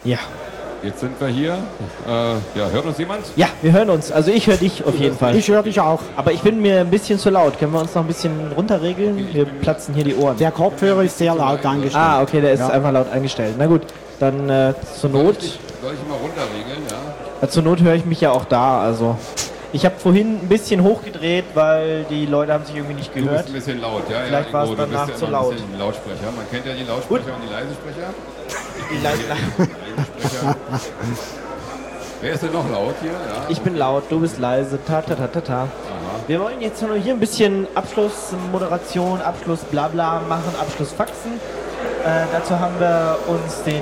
Ja. Jetzt sind wir hier. Hört uns jemand? Ja, wir hören uns. Also ich höre dich auf jeden Fall. Ich höre dich auch. Aber ich bin mir ein bisschen zu laut. Können wir uns noch ein bisschen runterregeln? Wir platzen hier die Ohren. Der Kopfhörer ist sehr laut eingestellt. Ah, okay, der ist einfach laut eingestellt. Na gut, dann zur Not. Soll ich mal runterregeln, ja? Zur Not höre ich mich ja auch da. Also ich habe vorhin ein bisschen hochgedreht, weil die Leute haben sich irgendwie nicht Du gehört. bist ein bisschen laut, ja. Vielleicht war es danach zu laut. Ein bisschen Lautsprecher. Man kennt ja die Lautsprecher und die Leisesprecher. Wer ist denn noch laut hier? Ja. Ich bin laut, du bist leise. Ta ta ta ta ta. Wir wollen jetzt nur hier ein bisschen Abschlussmoderation, Abschluss Blabla machen, Abschlussfaxen. Dazu haben wir uns den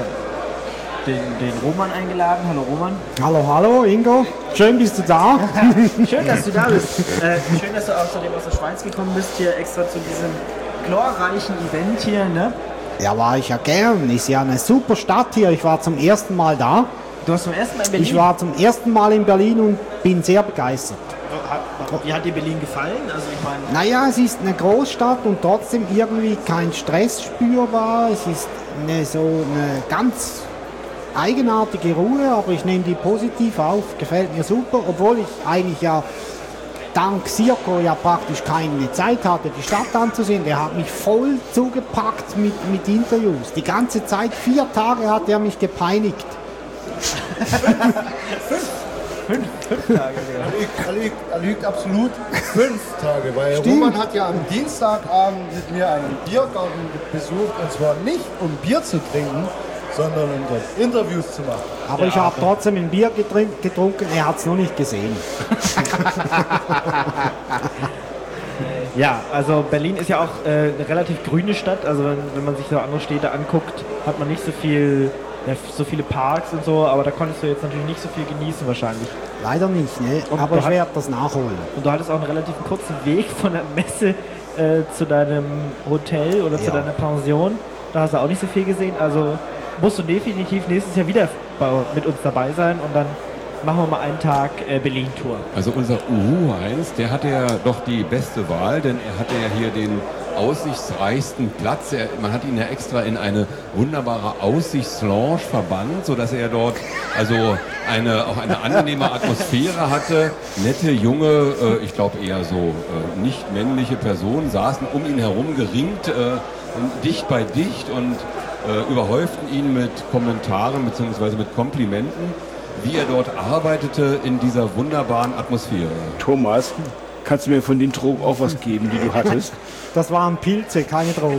Roman eingeladen. Hallo Roman. Hallo Ingo. Schön bist du da. Schön, dass du da bist. Schön, dass du außerdem aus der Schweiz gekommen bist, hier extra zu diesem glorreichen Event hier, ne? Ja, war ich ja gern. Ist ja eine super Stadt hier. Ich war zum ersten Mal da. Du warst zum ersten Mal in Berlin? Ich war zum ersten Mal in Berlin und bin sehr begeistert. Wie hat dir Berlin gefallen? Also ich meine... Naja, es ist eine Großstadt und trotzdem irgendwie kein Stress spürbar. Es ist so eine ganz eigenartige Ruhe, aber ich nehme die positiv auf. Gefällt mir super, obwohl ich eigentlich ja dank Sirko ja praktisch keine Zeit hatte, die Stadt anzusehen. Der hat mich voll zugepackt mit Interviews. Die ganze Zeit, 4 Tage hat er mich gepeinigt. 5 Tage, er lügt absolut 5 Tage, weil Roman hat ja am Dienstagabend mit mir einen Biergarten besucht, und zwar nicht um Bier zu trinken, sondern um dort Interviews zu machen. Aber ich habe trotzdem ein Bier getrunken, er hat es noch nicht gesehen. Ja, also Berlin ist ja auch eine relativ grüne Stadt. Also wenn man sich so andere Städte anguckt, hat man nicht so viele Parks und so, aber da konntest du jetzt natürlich nicht so viel genießen wahrscheinlich. Leider nicht, ne? Und aber ich werde das nachholen. Und du hattest auch einen relativ kurzen Weg von der Messe zu deinem Hotel oder zu deiner Pension. Da hast du auch nicht so viel gesehen. Also musst du definitiv nächstes Jahr wieder mit uns dabei sein und dann machen wir mal einen Tag Berlin-Tour. Also unser Uhu Heinz, der hatte ja doch die beste Wahl, denn er hatte ja hier den aussichtsreichsten Platz. Man hat ihn ja extra in eine wunderbare Aussichtslounge verbannt, sodass er dort also auch eine angenehme Atmosphäre hatte. Nette, junge, ich glaube eher so nicht männliche Personen saßen um ihn herum geringt, dicht bei dicht und überhäuften ihn mit Kommentaren bzw. mit Komplimenten, wie er dort arbeitete in dieser wunderbaren Atmosphäre. Thomas, kannst du mir von den Drogen auch was geben, die du hattest? Das waren Pilze, keine Drogen.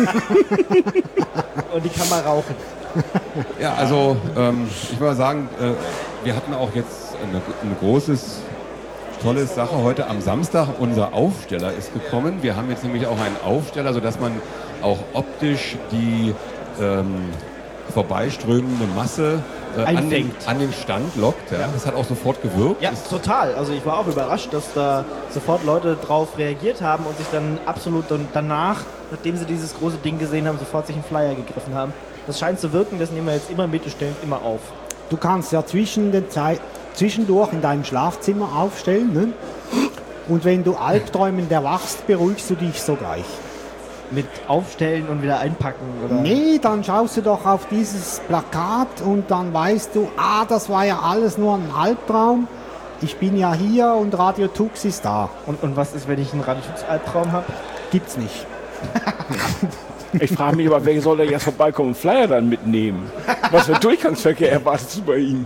Und die kann man rauchen. Ja, also ich würde mal sagen, wir hatten auch jetzt eine großes, tolles Sache heute am Samstag. Unser Aufsteller ist gekommen. Wir haben jetzt nämlich auch einen Aufsteller, sodass man auch optisch die vorbeiströmende Masse an den Stand lockt. Ja. Das hat auch sofort gewirkt. Ja, total. Also ich war auch überrascht, dass da sofort Leute drauf reagiert haben und sich dann absolut danach, nachdem sie dieses große Ding gesehen haben, sofort sich einen Flyer gegriffen haben. Das scheint zu wirken, das nehmen wir jetzt immer mit und stellen immer auf. Du kannst ja zwischendurch in deinem Schlafzimmer aufstellen, ne? Und wenn du Albträumen erwachst, beruhigst du dich sogleich. Mit aufstellen und wieder einpacken, oder? Nee, dann schaust du doch auf dieses Plakat und dann weißt du, das war ja alles nur ein Albtraum. Ich bin ja hier und Radio Tux ist da. Und was ist, wenn ich einen Radio Tux Albtraum habe? Gibt's nicht. Ich frage mich aber, wer soll da jetzt vorbeikommen und Flyer dann mitnehmen? Was für Durchgangsverkehr erwartest du bei ihm?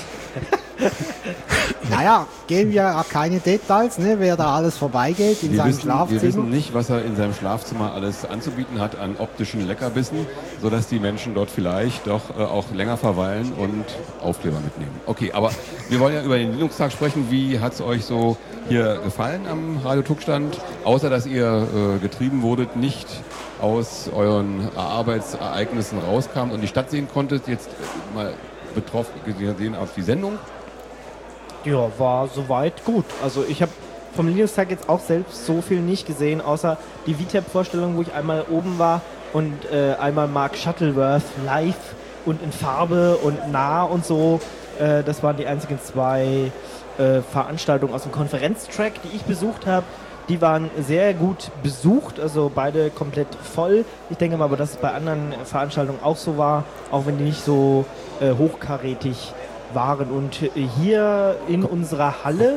Naja, geben wir ja keine Details, ne, wer da alles vorbeigeht in seinem Schlafzimmer. Wir wissen nicht, was er in seinem Schlafzimmer alles anzubieten hat an optischen Leckerbissen, sodass die Menschen dort vielleicht doch auch länger verweilen und Aufkleber mitnehmen. Okay, aber wir wollen ja über den Linux-Tag sprechen. Wie hat es euch so hier gefallen am Radio-Tuck-Stand? Außer, dass ihr getrieben wurdet, nicht aus euren Arbeitsereignissen rauskamt und die Stadt sehen konntet, jetzt mal betroffen gesehen auf die Sendung? Ja, war soweit gut. Also ich habe vom Linux-Tag jetzt auch selbst so viel nicht gesehen, außer die VTAP-Vorstellung, wo ich einmal oben war und einmal Mark Shuttleworth live und in Farbe und nah und so. Das waren die einzigen 2 Veranstaltungen aus dem Konferenztrack, die ich besucht habe. Die waren sehr gut besucht, also beide komplett voll. Ich denke mal aber, dass es bei anderen Veranstaltungen auch so war, auch wenn die nicht so hochkarätig waren. Und hier in unserer Halle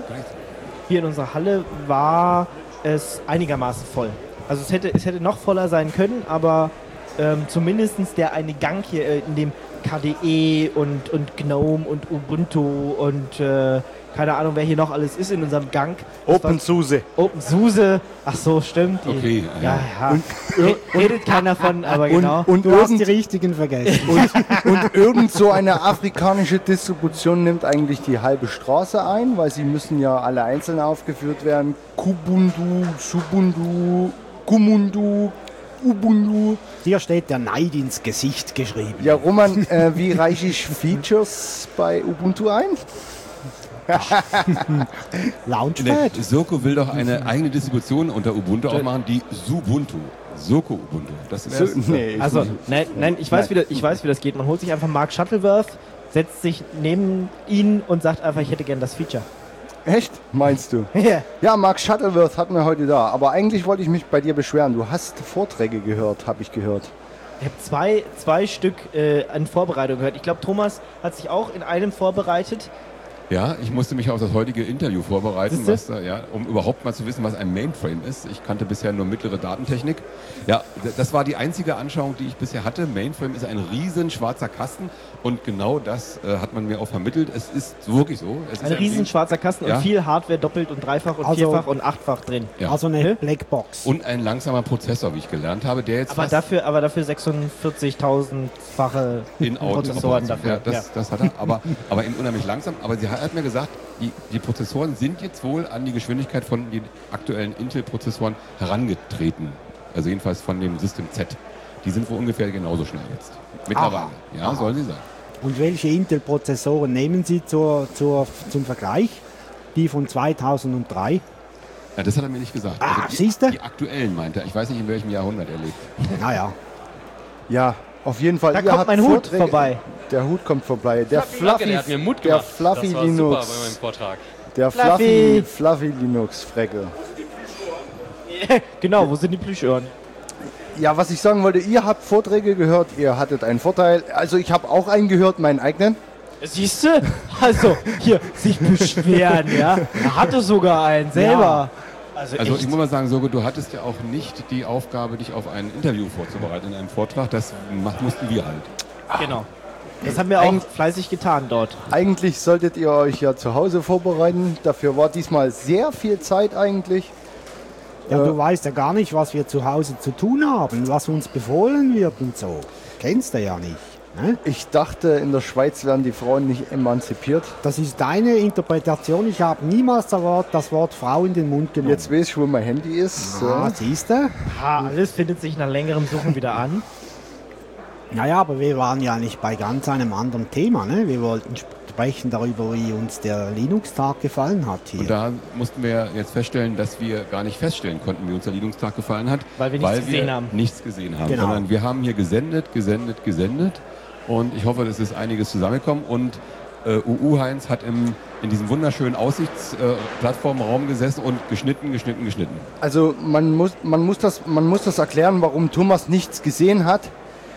war es einigermaßen voll. Also es hätte noch voller sein können, aber zumindest der eine Gang hier, in dem KDE und GNOME und Ubuntu und keine Ahnung, wer hier noch alles ist in unserem Gang. OpenSUSE. OpenSUSE, ach so, stimmt. Okay, Ja. Redet keiner von, aber genau. Und du hast die richtigen vergessen. Und irgend so eine afrikanische Distribution nimmt eigentlich die halbe Straße ein, weil sie müssen ja alle einzeln aufgeführt werden. Kubuntu, Subuntu, Kumundu, Ubuntu. Dir steht der Neid ins Gesicht geschrieben. Ja, Roman, wie reiche ich Features bei Ubuntu ein? Launchpad. Soko will doch eine eigene Distribution unter Ubuntu aufmachen, die Subuntu. Soko Ubuntu. Das ist Nee, Also, nein, ich weiß, wie das geht. Man holt sich einfach Mark Shuttleworth, setzt sich neben ihn und sagt einfach, ich hätte gern das Feature. Echt? Meinst du? Ja. Ja, Mark Shuttleworth hatten wir heute da. Aber eigentlich wollte ich mich bei dir beschweren. Du hast Vorträge gehört, habe ich gehört. Ich habe zwei Stück an Vorbereitung gehört. Ich glaube, Thomas hat sich auch in einem vorbereitet. Ja, ich musste mich auf das heutige Interview vorbereiten, Siehste? um überhaupt mal zu wissen, was ein Mainframe ist. Ich kannte bisher nur mittlere Datentechnik. Ja, das war die einzige Anschauung, die ich bisher hatte. Mainframe ist ein riesen schwarzer Kasten und genau das hat man mir auch vermittelt. Es ist wirklich so. Es ist Ein riesen schwarzer Kasten Ja. und viel Hardware doppelt und dreifach und Also- vierfach und achtfach drin. Ja. Also eine Blackbox. Und ein langsamer Prozessor, wie ich gelernt habe, der jetzt Aber dafür 46.000-fache in Prozessoren dafür. Ja, das hat er, aber in unheimlich langsam. Aber sie hat mir gesagt, die Prozessoren sind jetzt wohl an die Geschwindigkeit von den aktuellen Intel-Prozessoren herangetreten. Also jedenfalls von dem System Z. Die sind wohl ungefähr genauso schnell jetzt. Mittlerweile. Aha. Ja, sollen sie sein. Und welche Intel-Prozessoren nehmen Sie zum Vergleich? Die von 2003? Ja, das hat er mir nicht gesagt. die, siehst du? die aktuellen meinte er. Ich weiß nicht, in welchem Jahrhundert er lebt. Naja. Ja, auf jeden Fall. Da Ihr kommt habt mein Hut Vorträge- vorbei. Der Hut kommt vorbei. Der Danke, der hat mir Mut gemacht. Der Fluffy das war Linux. super bei meinem Vortrag. Der Fluffy Linux Frecke. Genau, wo sind die Plüschöhren? Ja, was ich sagen wollte, ihr habt Vorträge gehört, ihr hattet einen Vorteil. Also ich habe auch einen gehört, meinen eigenen. Siehst du? Also, hier, sich beschweren, ja. Er hatte sogar einen selber. Also Also echt. ich muss mal sagen, Sogo, du hattest ja auch nicht die Aufgabe, dich auf ein Interview vorzubereiten in einem Vortrag. Das mussten wir halt. Genau. Das haben wir auch fleißig getan dort. Eigentlich solltet ihr euch ja zu Hause vorbereiten. Dafür war diesmal sehr viel Zeit eigentlich. Ja, du weißt ja gar nicht, was wir zu Hause zu tun haben, was uns befohlen wird und so. Kennst du ja nicht. Ne? Ich dachte, in der Schweiz werden die Frauen nicht emanzipiert. Das ist deine Interpretation. Ich habe niemals das Wort Frau in den Mund genommen. Jetzt weiß ich, wo mein Handy ist. Ah, So. siehst du? Alles findet sich nach längerem Suchen wieder an. Naja, aber wir waren ja nicht bei ganz einem anderen Thema. Ne? Wir wollten sprechen darüber, wie uns der Linux-Tag gefallen hat hier. Und da mussten wir jetzt feststellen, dass wir gar nicht feststellen konnten, wie uns der Linux-Tag gefallen hat. Weil wir nichts gesehen haben. Nichts gesehen haben. Genau. Sondern wir haben hier gesendet. Und ich hoffe, es ist einiges zusammengekommen. Und UU-Heinz hat in diesem wunderschönen Aussichtsplattformraum gesessen und geschnitten. Also man muss das erklären, warum Thomas nichts gesehen hat.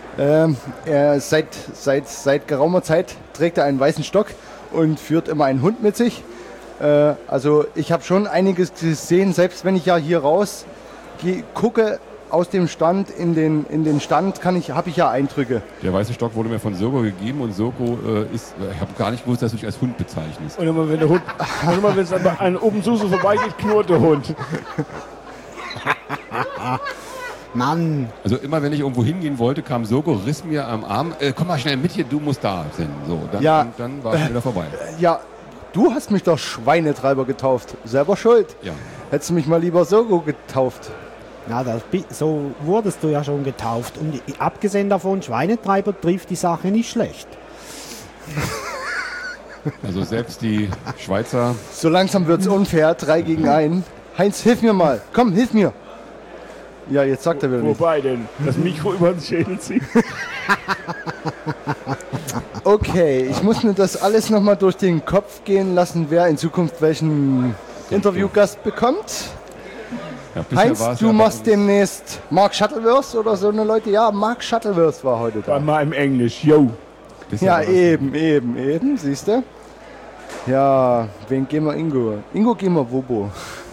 Seit geraumer Zeit trägt er einen weißen Stock und führt immer einen Hund mit sich. Also ich habe schon einiges gesehen, selbst wenn ich ja hier raus gucke aus dem Stand in den Stand, habe ich ja Eindrücke. Der weiße Stock wurde mir von Soko gegeben und Soko ich habe gar nicht gewusst, dass du dich als Hund bezeichnest. Und immer wenn der Hund, wenn es an OpenSUSE vorbeigeht, knurrt der Hund. Mann, Also immer wenn ich irgendwo hingehen wollte, kam Soko, riss mir am Arm, komm mal schnell mit hier, du musst da sein. So, Ja. und dann war es wieder vorbei. Ja, du hast mich doch Schweinetreiber getauft. Selber schuld. Ja. Hättest du mich mal lieber Sogo getauft. na, so wurdest du ja schon getauft. Und abgesehen davon, Schweinetreiber trifft die Sache nicht schlecht. Also selbst die Schweizer, So langsam wird's unfair, 3 gegen 1. Heinz, hilf mir mal. Komm, hilf mir. Ja, jetzt sagt er wieder nicht. Wobei denn? Das Mikro über den Schädel ziehen. Okay, ich muss mir das alles nochmal durch den Kopf gehen lassen, wer in Zukunft welchen Interviewgast bekommt. ja, bisher Heinz, war es du ja bei machst uns- demnächst Mark Shuttleworth oder so eine Leute. Ja, Mark Shuttleworth war heute da. Mal im Englisch, yo. Das ist Ja, aber was. eben, siehst du? Ja, wen gehen wir Ingo? Ingo gehen wir Wobo.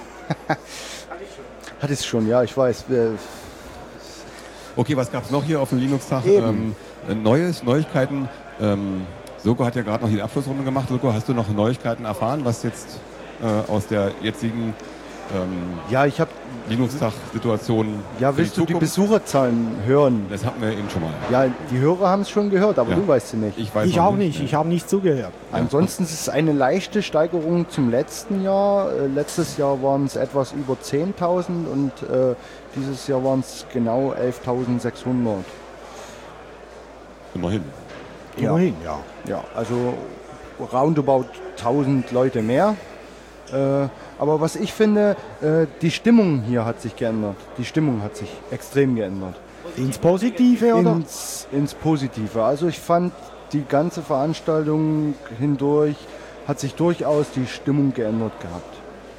Hat es schon, ja, ich weiß. Okay, was gab es noch hier auf dem Linux-Tag? Eben. Neuigkeiten. Soko hat ja gerade noch die Abschlussrunde gemacht. Soko, hast du noch Neuigkeiten erfahren, was jetzt aus der jetzigen Ja, ich habe. Linux-Tag-Situation Ja, für die willst du die Zukunft? Besucherzahlen hören? Das hatten wir eben schon mal. Ja, die Hörer haben es schon gehört, aber Ja. du weißt sie nicht. Ich weiß Ich noch auch nicht, ich habe nicht zugehört. Ansonsten ist es eine leichte Steigerung zum letzten Jahr. Letztes Jahr waren es etwas über 10.000 und dieses Jahr waren es genau 11.600. Immerhin. Immerhin, ja. Ja, also roundabout 1.000 Leute mehr. Aber was ich finde, die Stimmung hier hat sich geändert. Die Stimmung hat sich extrem geändert. Ins Positive, oder? Ins Positive. Also ich fand, die ganze Veranstaltung hindurch hat sich durchaus die Stimmung geändert gehabt.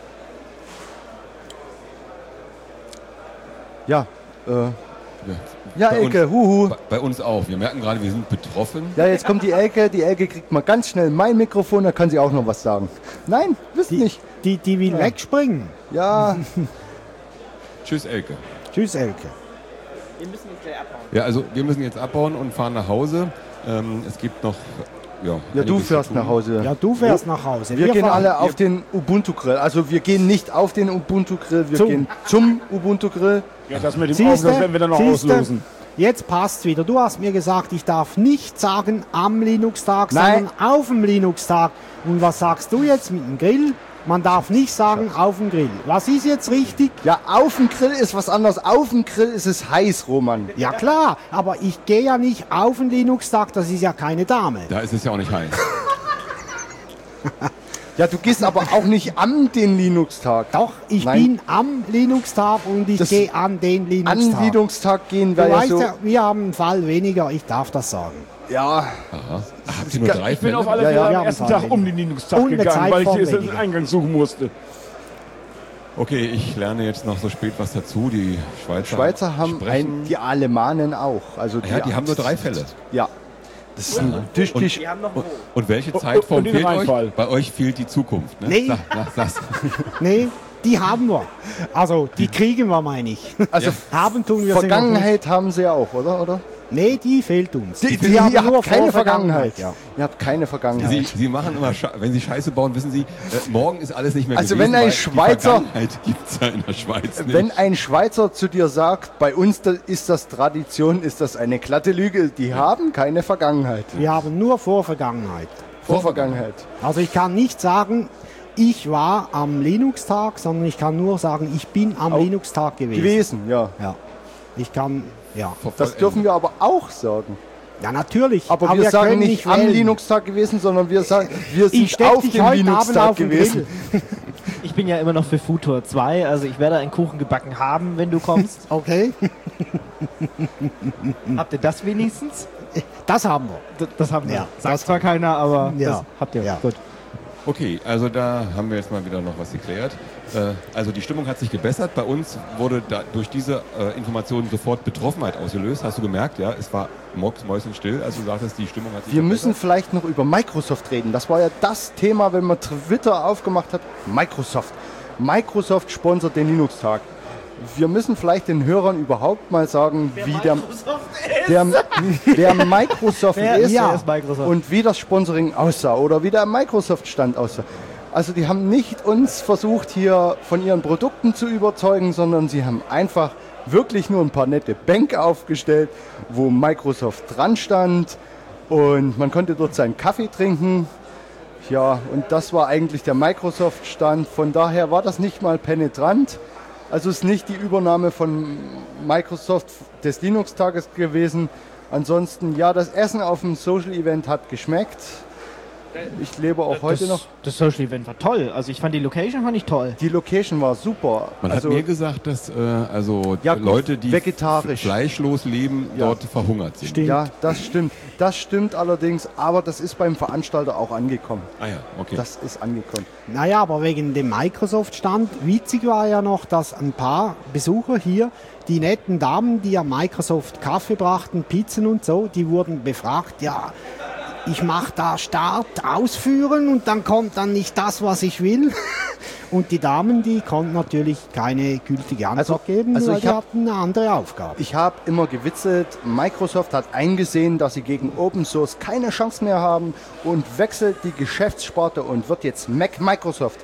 Ja, ja, Bei Elke, uns- huhu. Bei uns auch. Wir merken gerade, wir sind betroffen. Ja, jetzt kommt die Elke. Die Elke kriegt mal ganz schnell mein Mikrofon, da kann sie auch noch was sagen. Nein, wisst nicht. Die will wegspringen. Ja, Tschüss, Elke. Tschüss, Elke. Ja, also wir müssen jetzt abbauen und fahren nach Hause. Es gibt noch... Ja, ja, du einiges fährst zu tun. nach Hause. Ja, du fährst nach Hause. Wir gehen fahren- alle auf den Ubuntu-Grill. Also wir gehen nicht auf den Ubuntu-Grill, wir Zum. gehen zum Ubuntu-Grill. Ja, das mit dem Siehste? Augen, das werden wir dann noch Siehste? auslosen. Jetzt passt wieder. Du hast mir gesagt, ich darf nicht sagen am Linux-Tag, Nein. sondern auf dem Linux-Tag. Und was sagst du jetzt mit dem Grill? Man darf nicht sagen auf dem Grill. Was ist jetzt richtig? Ja, auf dem Grill ist was anderes. Auf dem Grill ist es heiß, Roman. Ja klar, aber ich gehe ja nicht auf den Linux-Tag, das ist ja keine Dame. Da ist es ja auch nicht heiß. Ja, du gehst aber auch nicht an den Linux-Tag. Doch, ich Nein. bin am Linux-Tag und ich Das- gehe an den An Linux-Tag. Linux-Tag gehen Du wäre ja weißt so. ja, wir haben einen Fall weniger, ich darf das sagen. Ja, Aha. Habt ihr nur 3 Ich bin auf Fälle? alle Ja, Fälle ja. am ersten Ja, Tag um den Linux-Tag und eine gegangen, Zeit weil ich vor den weniger. Eingang suchen musste. Okay, ich lerne jetzt noch so spät was dazu. Die Schweizer haben sprechen. die Alemanen auch. Also Ja, die haben nur 3 Fälle. Ja, das ist ein tüchtig. Und welche Zeitform und den fehlt euch? Reinfall. Bei euch fehlt die Zukunft. Ne? Nee. Sag's. Nee, die haben wir. Also, die kriegen wir, meine ich. Also Haben tun wir sie noch nicht. Vergangenheit haben sie ja auch, oder? Nee, die fehlt uns. Ihr haben habt nur keine vor Vergangenheit. Ja. Ihr habt keine Vergangenheit. Sie machen immer, wenn Sie Scheiße bauen, wissen Sie, morgen ist alles nicht mehr Also gewesen, wenn ein weil Schweizer- die Vergangenheit gibt es ja in der Schweiz nicht. Wenn ein Schweizer zu dir sagt, bei uns ist das Tradition, ist das eine glatte Lüge. Die haben keine Vergangenheit. Wir haben nur Vorvergangenheit. Vorvergangenheit. Also ich kann nicht sagen, ich war am Linux-Tag, sondern ich kann nur sagen, ich bin am Linux-Tag gewesen. Gewesen, ja. Ja. Ich kann, ja. Das dürfen wir aber auch sagen. Ja, natürlich. Aber wir sagen können nicht am wählen. Linux-Tag gewesen, sondern wir sagen, wir Ich sind steck auf dich dem heute Abend Linux-Tag auf den gewesen. Grill. Ich bin ja immer noch für Futur 2, also ich werde einen Kuchen gebacken haben, wenn du kommst. Okay, Habt ihr das wenigstens? das haben wir. Das haben wir. Ja, Sagt zwar keiner, aber Ja. das habt ihr. Ja. Gut. Okay, also da haben wir jetzt mal wieder noch was geklärt. Also die Stimmung hat sich gebessert. Bei uns wurde da durch diese Informationen sofort Betroffenheit ausgelöst. Hast du gemerkt? Ja, es war mäuschenstill. Also du sagtest, die Stimmung hat sich Wir gebessert. müssen vielleicht noch über Microsoft reden. Das war ja das Thema, wenn man Twitter aufgemacht hat. Microsoft. Microsoft sponsert den Linux-Tag. Wir müssen vielleicht den Hörern überhaupt mal sagen, wie der Microsoft Wer ist ist Microsoft? und wie das Sponsoring aussah oder wie der Microsoft-Stand aussah. Also die haben nicht uns versucht, hier von ihren Produkten zu überzeugen, sondern sie haben einfach wirklich nur ein paar nette Bänke aufgestellt, wo Microsoft dran stand und man konnte dort seinen Kaffee trinken. Ja, und das war eigentlich der Microsoft-Stand. Von daher war das nicht mal penetrant. Also ist nicht die Übernahme von Microsoft des Linux-Tages gewesen. Ansonsten, ja, das Essen auf dem Social-Event hat geschmeckt. Ich lebe auch heute noch. Das Social Event war toll. Also ich fand die Location toll. Die Location war super. Man also, hat mir gesagt, dass Ja, gut, Leute, die vegetarisch. fleischlos leben, Ja. dort verhungert sind. Stimmt. ja, das stimmt. Das stimmt allerdings, aber das ist beim Veranstalter auch angekommen. Ah ja, okay. Das ist angekommen. Naja, aber wegen dem Microsoft-Stand, witzig war ja noch, dass ein paar Besucher hier, die netten Damen, die am Microsoft Kaffee brachten, Pizzen und so, die wurden befragt, ja, ich mache da Start, Ausführen und dann kommt dann nicht das, was ich will. Und die Damen, die konnten natürlich keine gültige Antwort geben, also weil ich die hab- hatten eine andere Aufgabe. Ich habe immer gewitzelt, Microsoft hat eingesehen, dass sie gegen Open Source keine Chance mehr haben und wechselt die Geschäftssparte und wird jetzt Microsoft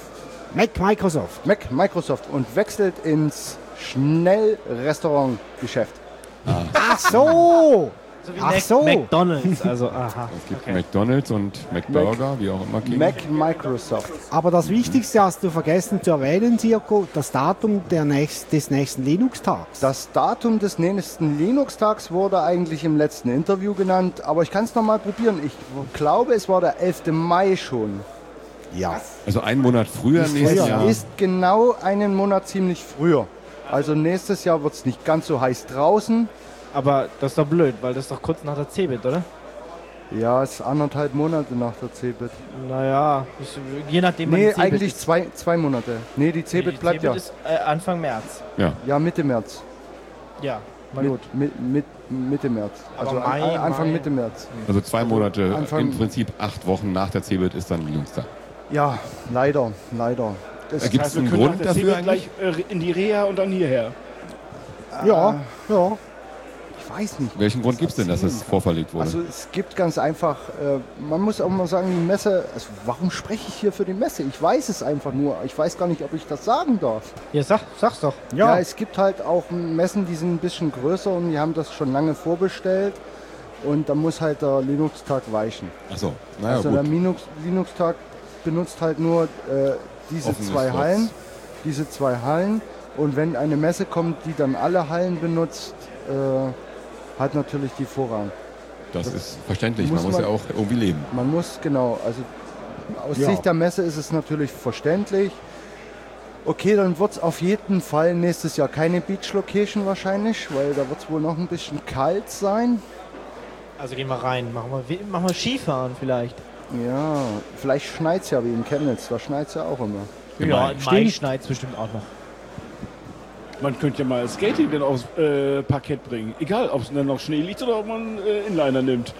und wechselt ins Schnellrestaurantgeschäft. Ach so! So wie Ach so. McDonalds, also aha. Es gibt McDonalds und McBurger, wie auch immer. Microsoft. Aber das Wichtigste hast du vergessen zu erwähnen, Sirko, das Datum des nächsten Linux-Tags. Das Datum des nächsten Linux-Tags wurde eigentlich im letzten Interview genannt, aber ich kann es nochmal probieren. Ich glaube, es war der 11. Mai schon. Ja. Also einen Monat früher nächstes Jahr. Ist genau einen Monat ziemlich früher. Also nächstes Jahr wird es nicht ganz so heiß draußen. Aber das ist doch blöd, weil das ist doch kurz nach der CeBIT, oder? Ja, es ist 1,5 Monate nach der CeBIT. Naja, je nachdem, wann Nee, die CeBIT eigentlich ist. zwei Monate. Nee, die CeBIT bleibt ja. ist Anfang März. Ja. Ja, Mitte März. Ja, na gut. Mitte März. Aber Also Mai, Anfang Mai. Mitte März. Also 2 Monate, Anfang- im Prinzip 8 Wochen nach der CeBIT ist dann Linux-Tag. Ja, leider. Das Gibt es Wir einen können nach Grund der dafür CeBIT eigentlich? gleich in die Reha und dann hierher. Ja. Ich weiß nicht. Welchen Grund gibt es denn, dass es vorverlegt wurde? Also es gibt ganz einfach, man muss auch mal sagen, die Messe, also warum spreche ich hier für die Messe? Ich weiß es einfach nur. Ich weiß gar nicht, ob ich das sagen darf. Ja, sag's doch. Ja, es gibt halt auch Messen, die sind ein bisschen größer und die haben das schon lange vorbestellt. Und da muss halt der Linux-Tag weichen. Ach so, naja Also gut. der Linux-Tag benutzt halt nur diese Offene zwei Slots. Hallen. Diese zwei Hallen. Und wenn eine Messe kommt, die dann alle Hallen benutzt, hat natürlich die Vorrang. Das ist verständlich, muss man muss man- ja auch irgendwie leben. Man muss, genau, also aus Ja. Sicht der Messe ist es natürlich verständlich. Okay, dann wird es auf jeden Fall nächstes Jahr keine Beach Location wahrscheinlich, weil da wird es wohl noch ein bisschen kalt sein. Also gehen wir rein. Machen wir Skifahren vielleicht. Ja, vielleicht schneit es ja wie in Chemnitz, da schneit es ja auch immer. Ja, im Mai schneit es bestimmt auch noch. Man könnte ja mal Skating dann aufs Parkett bringen. Egal, ob es dann noch Schnee liegt oder ob man Inliner nimmt.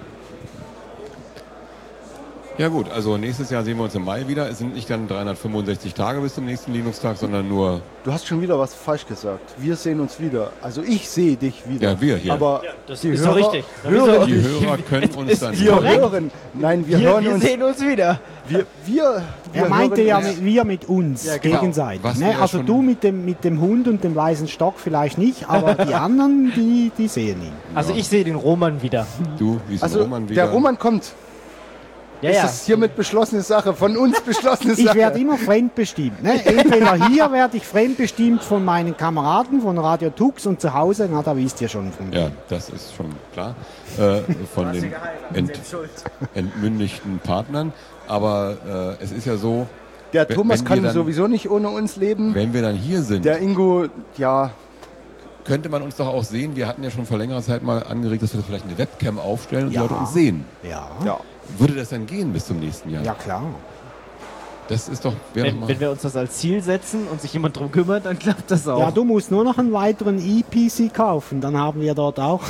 Ja gut, also nächstes Jahr sehen wir uns im Mai wieder. Es sind nicht dann 365 Tage bis zum nächsten Linux-Tag, sondern nur, Du hast schon wieder was falsch gesagt. Wir sehen uns wieder. Also ich sehe dich wieder. ja, wir hier. Aber Das die ist Hörer doch richtig. hören Die dich. Hörer können uns dann Wir korrekt. hören. Nein, wir hören Wir uns. sehen uns wieder. Wir Er meinte hören ja uns. wir mit uns, Ja, genau. gegenseitig. Was Ne? wir ja Also schon- du mit dem Hund und dem weißen Stock vielleicht nicht, aber die anderen, die sehen ihn. Also ich sehe den Roman wieder. Du, wie ist Also Roman wieder? der Roman kommt. Ja, Das ist hiermit beschlossene Sache, von uns beschlossene Ich Sache. werde immer fremdbestimmt. Ne? Entweder hier werde ich fremdbestimmt von meinen Kameraden von Radio Tux und zu Hause, na, da wisst ihr schon von mir. Ja, das ist schon klar. Von den entmündigten Partnern. Aber es ist ja so, Der Thomas wenn wir kann dann- sowieso nicht ohne uns leben. wenn wir dann hier sind, Der Ingo, ja, könnte man uns doch auch sehen. Wir hatten ja schon vor längerer Zeit mal angeregt, dass wir vielleicht eine Webcam aufstellen und Ja. die Leute uns sehen. Ja, ja. Würde das dann gehen bis zum nächsten Jahr? ja klar. Das ist doch, wäre doch Wenn, mal. wenn wir uns das als Ziel setzen und sich jemand drum kümmert, dann klappt das auch. Ja, du musst nur noch einen weiteren E-PC kaufen, dann haben wir dort auch.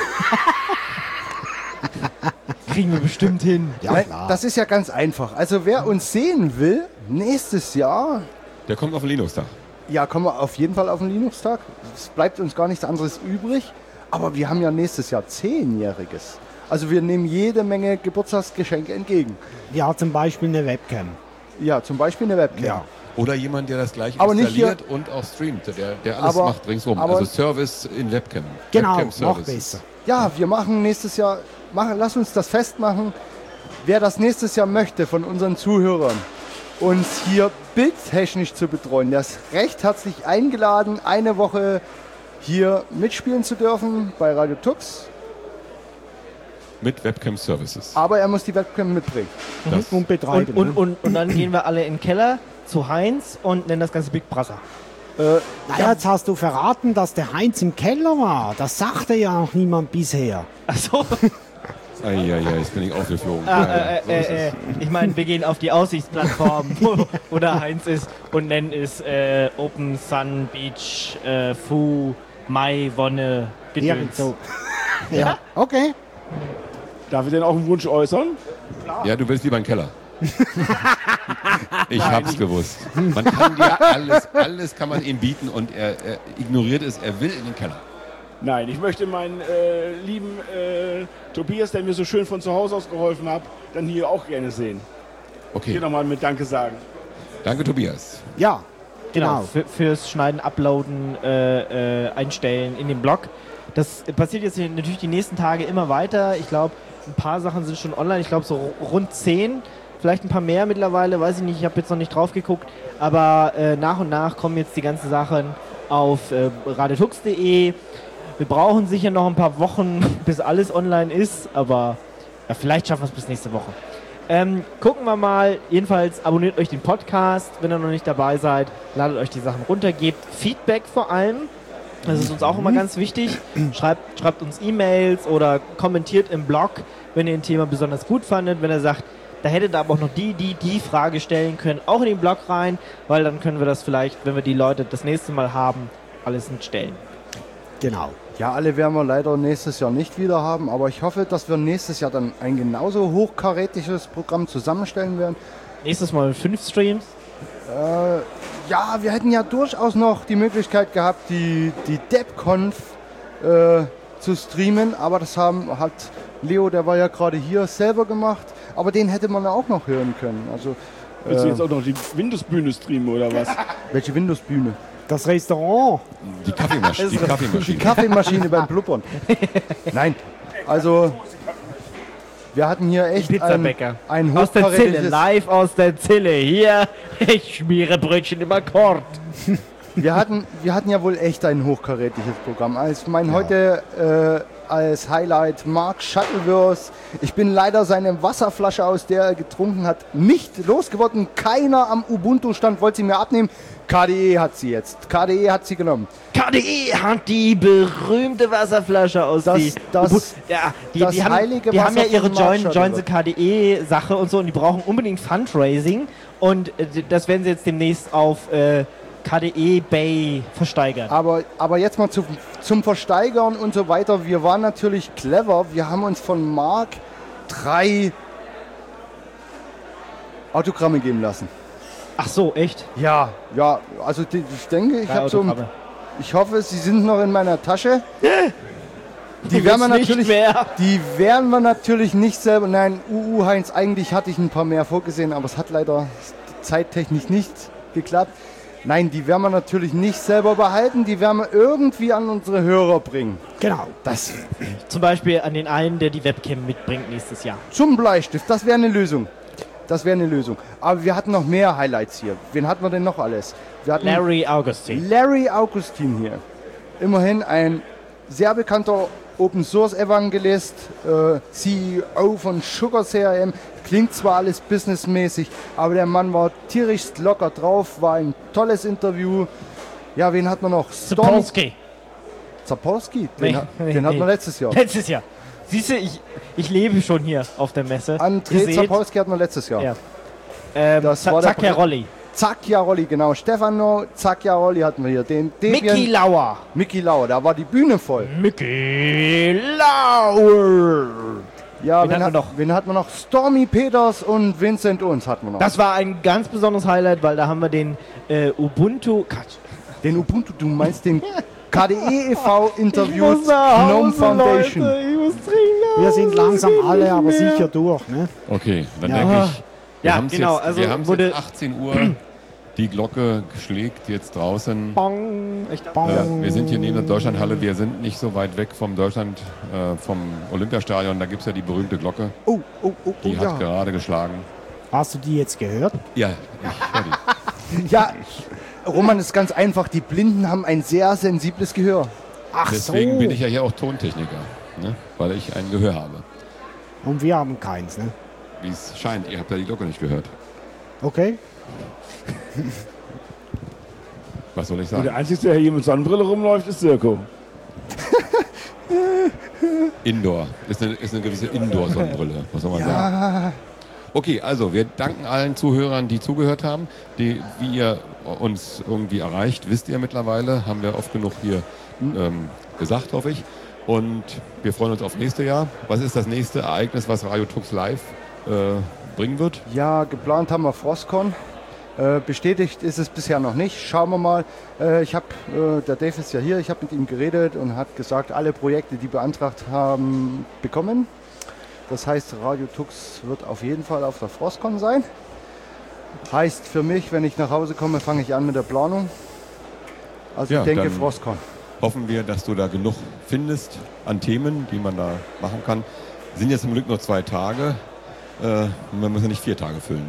Kriegen wir bestimmt hin. Ja, Nein, klar. das ist ja ganz einfach. Also wer uns sehen will, nächstes Jahr, Der kommt auf den Linux-Tag. ja, kommen wir auf jeden Fall auf den Linux-Tag. Es bleibt uns gar nichts anderes übrig. Aber wir haben ja nächstes Jahr 10-Jähriges. Also wir nehmen jede Menge Geburtstagsgeschenke entgegen. Ja, zum Beispiel eine Webcam. Ja, zum Beispiel eine Webcam. Ja. Oder jemand, der das gleich Aber nicht installiert und auch streamt. Der alles Aber- macht ringsrum. aber- Also Service in Webcam. Genau, Webcam noch Service. besser. Ja, wir machen nächstes Jahr, lass uns das festmachen. Wer das nächstes Jahr möchte von unseren Zuhörern, uns hier bildtechnisch zu betreuen, der ist recht herzlich eingeladen, eine Woche hier mitspielen zu dürfen bei Radio Tux. Mit Webcam Services. Aber er muss die Webcam mitbringen. Das, Und betreiben. Und dann gehen wir alle in den Keller zu Heinz und nennen das Ganze Big Brother. Naja, jetzt hast du verraten, dass der Heinz im Keller war. Das sagte ja noch niemand bisher. Achso, jetzt bin ich aufgeflogen. So ist es. ich meine, wir gehen auf die Aussichtsplattform, wo der Heinz ist und nennen es Open Sun Beach, Fu, Mai, Wonne, Irgend Gedöns. so. Ja, okay. Darf ich denn auch einen Wunsch äußern? Ja, du willst lieber einen Keller. Ich hab's gewusst. Man kann dir alles kann man ihm bieten und er ignoriert es, er will in den Keller. Nein, ich möchte meinen lieben Tobias, der mir so schön von zu Hause aus geholfen hat, dann hier auch gerne sehen. Okay, Hier nochmal mit Danke sagen. danke Tobias. Ja, Genau, genau. fürs Schneiden, Uploaden, Einstellen in den Blog. Das passiert jetzt natürlich die nächsten Tage immer weiter. Ich glaube, ein paar Sachen sind schon online. Ich glaube, so rund 10, vielleicht ein paar mehr mittlerweile, weiß ich nicht. Ich habe jetzt noch nicht drauf geguckt. Aber nach und nach kommen jetzt die ganzen Sachen auf radiotux.de. Wir brauchen sicher noch ein paar Wochen, bis alles online ist. Aber ja, vielleicht schaffen wir es bis nächste Woche. Gucken wir mal. Jedenfalls abonniert euch den Podcast, wenn ihr noch nicht dabei seid. Ladet euch die Sachen runter, gebt Feedback vor allem. Das ist uns auch immer ganz wichtig. Schreibt uns E-Mails oder kommentiert im Blog, wenn ihr ein Thema besonders gut fandet. Wenn ihr sagt, da hättet ihr aber auch noch die Frage stellen können, auch in den Blog rein, weil dann können wir das vielleicht, wenn wir die Leute das nächste Mal haben, alles stellen. Genau. Ja, alle werden wir leider nächstes Jahr nicht wieder haben, aber ich hoffe, dass wir nächstes Jahr dann ein genauso hochkarätiges Programm zusammenstellen werden. Nächstes Mal 5 Streams. Ja, wir hätten ja durchaus noch die Möglichkeit gehabt, die DebConf zu streamen, aber das hat Leo, der war ja gerade hier, selber gemacht, aber den hätte man ja auch noch hören können. Also, Willst du jetzt auch noch die Windows-Bühne streamen oder was? welche Windows-Bühne? Das Restaurant. Die Kaffeemaschine. Die Kaffeemaschine beim Blubbern. Nein, also wir hatten hier echt Pizzabäcker. ein Aus der Zille, hochkarätiges... live aus der Zille. Hier, ich schmiere Brötchen im Akkord. Wir hatten ja wohl echt ein hochkarätiges Programm. Also heute als Highlight Mark Shuttleworth. Ich bin leider seine Wasserflasche, aus der er getrunken hat, nicht losgeworden. Keiner am Ubuntu-Stand wollte sie mir abnehmen. KDE hat sie jetzt. KDE hat sie genommen. KDE hat die berühmte Wasserflasche aus Das heilige die haben ja Wasser ihre von Mark Join the KDE-Sache und so und die brauchen unbedingt Fundraising und das werden sie jetzt demnächst auf KDE Bay versteigern. Aber jetzt mal zum Versteigern und so weiter. Wir waren natürlich clever. Wir haben uns von Mark 3 Autogramme geben lassen. Ach so, echt? Ja, also ich denke, ich habe so... Autogramme. Ich hoffe, sie sind noch in meiner Tasche. Die werden wir natürlich nicht selber... Nein, Heinz, eigentlich hatte ich ein paar mehr vorgesehen, aber es hat leider zeittechnisch nicht geklappt. Nein, die werden wir natürlich nicht selber behalten, die werden wir irgendwie an unsere Hörer bringen. Genau. Das Zum Beispiel an den einen, der die Webcam mitbringt nächstes Jahr. zum Bleistift, das wäre eine Lösung. Aber wir hatten noch mehr Highlights hier. Wen hatten wir denn noch alles? Wir hatten Larry Augustin. Larry Augustin hier. Immerhin ein sehr bekannter Open-Source-Evangelist, CEO von Sugar CRM. Klingt zwar alles businessmäßig, aber der Mann war tierisch locker drauf, war ein tolles Interview. Ja, wen hat man noch? Sapolsky. Zapolsky? Nee, Den hatten wir letztes Jahr. Letztes Jahr. Siehst du, ich lebe schon hier auf der Messe. André Ihr seht- Zapolsky hatten wir letztes Jahr. Ja. Das war der Zacchiarolli. Zacchiarolli, genau. Stefano Zacchiarolli hatten wir hier. Den Mickey Lauer. Mickey Lauer, da war die Bühne voll. Mickey Lauer. Ja, Wen hatten wir noch? Wen hatten wir noch? Stormy Peters und Vincent Uns hatten wir noch. Das war ein ganz besonderes Highlight, weil da haben wir den Ubuntu... Den Ubuntu, du meinst den KDE e.V. interviewt Gnome Foundation. Leute, ich muss dringend Wir sind langsam alle, aber sicher durch. Ne? Okay, dann Ja. denke ich, Ja, genau, also wir haben wurde- jetzt 18 Uhr, die Glocke schlägt jetzt draußen. Bong. Ich dachte, Oh. Wir sind hier neben der Deutschlandhalle, wir sind nicht so weit weg vom vom Olympiastadion, da gibt es ja die berühmte Glocke, Oh, die hat ja. gerade geschlagen. Hast du die jetzt gehört? Ja, ich höre die. Ja, Roman, ist ganz einfach. Die Blinden haben ein sehr sensibles Gehör. Ach Deswegen so. bin ich ja hier auch Tontechniker, ne? Weil ich ein Gehör habe. Und wir haben keins, ne? Wie es scheint, ihr habt ja die Glocke nicht gehört. Okay. Was soll ich Und der sagen? Einzige, der hier mit Sonnenbrille rumläuft, ist Sirko. Indoor. Ist eine gewisse Indoor-Sonnenbrille. Was soll man sagen? Okay, also wir danken allen Zuhörern, die zugehört haben. Wie ihr uns irgendwie erreicht, wisst ihr mittlerweile. Haben wir oft genug hier gesagt, hoffe ich. Und wir freuen uns auf nächstes Jahr. Was ist das nächste Ereignis, was Radio Tux Live bringen wird? Ja, geplant haben wir Frostcon. Bestätigt ist es bisher noch nicht. Schauen wir mal. Der Dave ist ja hier, ich habe mit ihm geredet und hat gesagt, alle Projekte, die beantragt haben, bekommen. Das heißt, Radio Tux wird auf jeden Fall auf der Frostcon sein. Heißt für mich, wenn ich nach Hause komme, fange ich an mit der Planung. Also Ja, ich denke dann Frostcon. Hoffen wir, dass du da genug findest an Themen, die man da machen kann. Sind jetzt zum Glück nur 2 Tage. Man muss ja nicht 4 Tage füllen.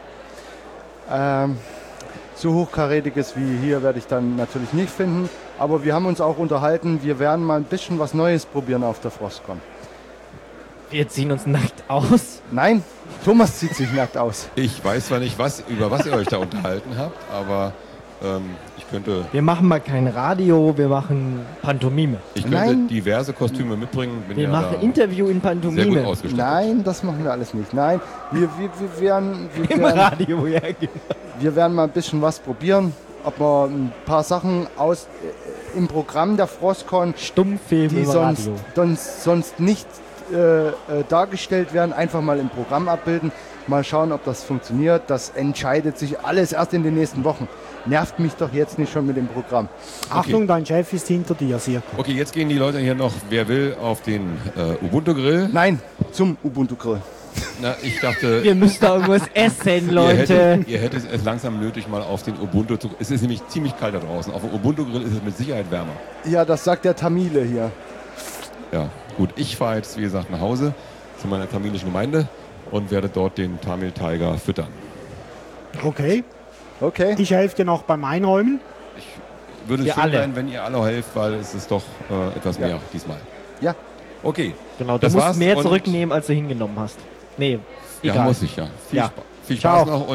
So hochkarätiges wie hier werde ich dann natürlich nicht finden. Aber wir haben uns auch unterhalten, wir werden mal ein bisschen was Neues probieren auf der Frostcon. Wir ziehen uns nackt aus. Nein, Thomas zieht sich nackt aus. Ich weiß zwar nicht, über was ihr euch da unterhalten habt, aber ich könnte Wir machen mal kein Radio, wir machen Pantomime. Nein. diverse Kostüme mitbringen. Bin Wir ja machen da Interview in sehr gut Pantomime. ausgestattet. Nein, das machen wir alles nicht. Nein, wir Im Radio, ja. Genau. wir werden mal ein bisschen was probieren. Ob wir ein paar Sachen im Programm der Frostcon, Stummfilm die im sonst, Radio. sonst nicht dargestellt werden, einfach mal im Programm abbilden. Mal schauen, ob das funktioniert. Das entscheidet sich alles erst in den nächsten Wochen. Nervt mich doch jetzt nicht schon mit dem Programm. Achtung, dein Chef ist hinter dir, Sirko. Okay, jetzt gehen die Leute hier noch, wer will, auf den Ubuntu-Grill. Nein, zum Ubuntu-Grill. Na, ich dachte, Wir müssen da irgendwas essen, Leute. ihr hättet es langsam nötig, mal auf den Ubuntu zu... Es ist nämlich ziemlich kalt da draußen. Auf dem Ubuntu-Grill ist es mit Sicherheit wärmer. Ja, das sagt der Tamile hier. Ja, gut. Ich fahre jetzt, wie gesagt, nach Hause zu meiner tamilischen Gemeinde und werde dort den Tamil Tiger füttern. Okay, Okay. ich helfe dir noch beim Einräumen. Würde es Wir schön alle. sein, wenn ihr alle helft, weil es ist doch etwas mehr diesmal. Ja. Okay. Genau, du Das musst war's mehr und- zurücknehmen, als du hingenommen hast. Nee, Ja, egal. muss ich ja. Ja. Viel Spaß Ciao. noch.